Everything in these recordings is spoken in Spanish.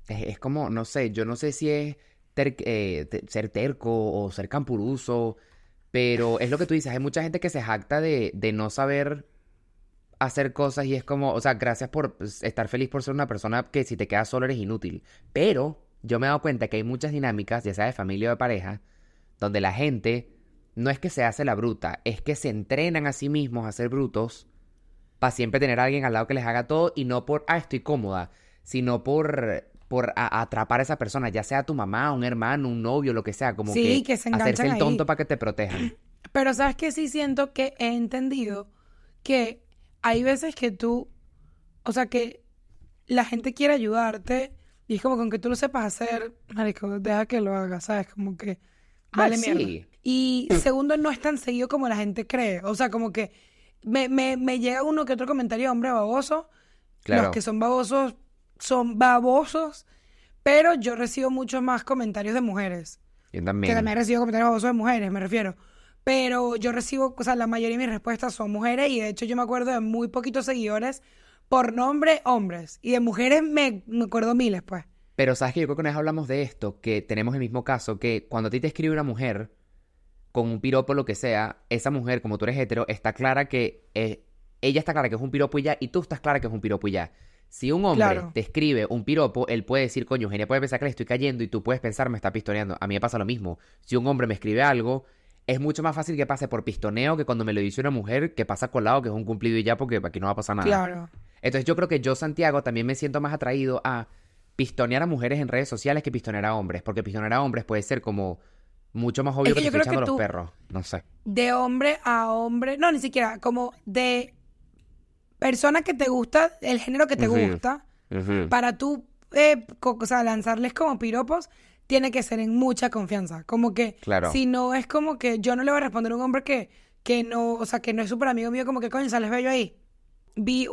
Es como, no sé, yo no sé si es ser terco o ser campuruso, pero es lo que tú dices, hay mucha gente que se jacta de no saber hacer cosas y es como, o sea, gracias por estar feliz por ser una persona que si te quedas solo eres inútil. Pero yo me he dado cuenta que hay muchas dinámicas, ya sea de familia o de pareja, donde la gente no es que se hace la bruta, es que se entrenan a sí mismos a ser brutos para siempre tener a alguien al lado que les haga todo y no por, estoy cómoda, sino por atrapar a esa persona, ya sea tu mamá, un hermano, un novio, lo que sea, como Sí, que que se hacerse enganchan el tonto ahí. para que te protejan. Pero sabes que sí siento que he entendido que hay veces que tú, o sea, que la gente quiere ayudarte y es como con que tú lo sepas hacer, marico, deja que lo haga, ¿sabes? Como que Ah, vale mierda. sí, Y segundo, no es tan seguido como la gente cree. O sea, como que me llega uno que otro comentario, hombre baboso. Los que claro, son babosos, pero yo recibo muchos más comentarios de mujeres. yo Que también. también recibo comentarios babosos de mujeres, me refiero. Pero yo recibo, o sea, la mayoría de mis respuestas son mujeres y de hecho yo me acuerdo de muy poquitos seguidores por nombre hombres. Y de mujeres me acuerdo miles, pues. Pero sabes que yo creo que una vez hablamos de esto, que tenemos el mismo caso, que cuando a ti te escribe una mujer con un piropo o lo que sea, esa mujer, como tú eres hetero, está clara que ella está clara que es un piropo y ya, y tú estás clara que es un piropo y ya. Si un hombre Claro. te escribe un piropo, él puede decir, coño, Eugenia puede pensar que le estoy cayendo y tú puedes pensar, me está pistoneando. A mí me pasa lo mismo. Si un hombre me escribe algo, es mucho más fácil que pase por pistoneo que cuando me lo dice una mujer que pasa colado, que es un cumplido y ya, porque aquí no va a pasar nada. Claro. Entonces yo creo que yo, Santiago, también me siento más atraído a pistonear a mujeres en redes sociales que pistonear a hombres, porque pistonear a hombres puede ser como mucho más Es obvio que que te yo estoy creo que echando los tú, perros. No sé. de hombre a hombre, no, ni siquiera, como de persona que te gusta, el género que te Ujú, gusta, ujú. para tú, o sea, lanzarles como piropos, tiene que ser en mucha confianza. Como que, Claro. si no es como que yo no le voy a responder a un hombre que no, o sea, que no es súper amigo mío, como que coño, sales bello ahí. Vi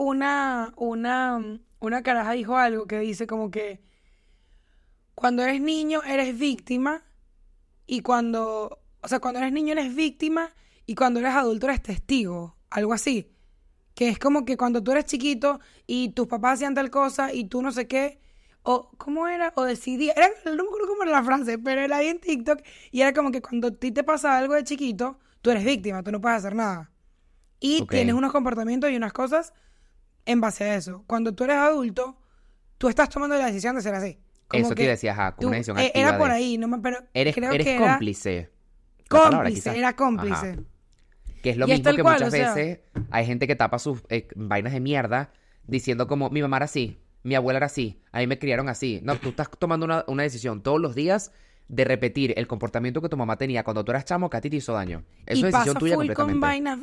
una caraja dijo algo que dice como que cuando eres niño eres víctima y cuando, o sea, cuando eres niño eres víctima y cuando eres adulto eres testigo, algo así. Que es como que cuando tú eres chiquito y tus papás hacían tal cosa y tú no sé qué, o ¿cómo era? O decidía, no me acuerdo cómo era la frase, pero era ahí en TikTok y era como que cuando a ti te pasa algo de chiquito, tú eres víctima, tú no puedes hacer nada. Y tienes Ok. unos comportamientos y unas cosas en base a eso. Cuando tú eres adulto, tú estás tomando la decisión de ser así. Como Eso te iba a que decir, ajá, como una tú, decisión era activa por de... ahí, no me, pero creo Eres que era cómplice. La palabra, cómplice, quizás. era Ajá. cómplice. Que es lo Y es mismo tal que cual, muchas o sea, veces hay gente que tapa sus vainas de mierda diciendo como, mi mamá era así, mi abuela era así, a mí me criaron así. No, tú estás tomando una decisión todos los días de repetir el comportamiento que tu mamá tenía cuando tú eras chamo que a ti te hizo daño. y Eso es decisión pasa tuya full con completamente. vainas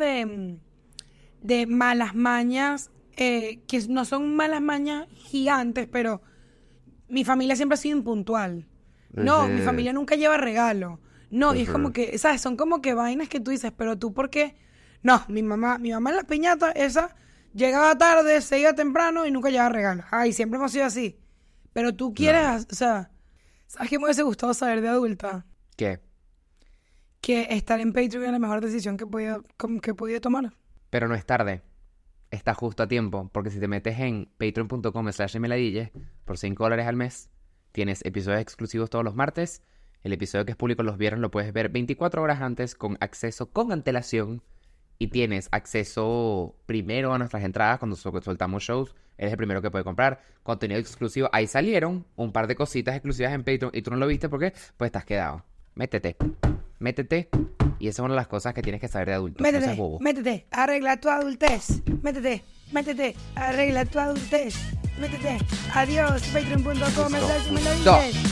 de malas mañas, que no son malas mañas gigantes, pero mi familia siempre ha sido impuntual. No, mi Ujú, familia nunca lleva regalo. No, y es como ujú. que, ¿sabes? Son como que vainas que tú dices, pero tú, ¿por qué? No, mi mamá en la piñata, esa, llegaba tarde, se iba temprano y nunca llevaba regalo. Ay, siempre hemos sido así. Pero tú No. quieres, o sea, ¿sabes qué me hubiese gustado saber de adulta? ¿Qué? Que estar en Patreon es la mejor decisión que podía tomar. Pero no es tarde. Está justo a tiempo, porque si te metes en patreon.com/meladille por $5 al mes, tienes episodios exclusivos todos los martes. El episodio que es público los viernes lo puedes ver 24 horas antes con acceso con antelación y tienes acceso primero a nuestras entradas cuando soltamos shows. Eres el primero que puede comprar contenido exclusivo. Ahí salieron un par de cositas exclusivas en Patreon y tú no lo viste porque pues estás quedado. Métete, métete. Y esa es una de las cosas que tienes que saber de adulto. No seas Métete, bobo. métete, arregla tu adultez. Métete, métete, arregla tu adultez. Métete. Adiós, patreon.com. Listo. Me lo Listo. dices.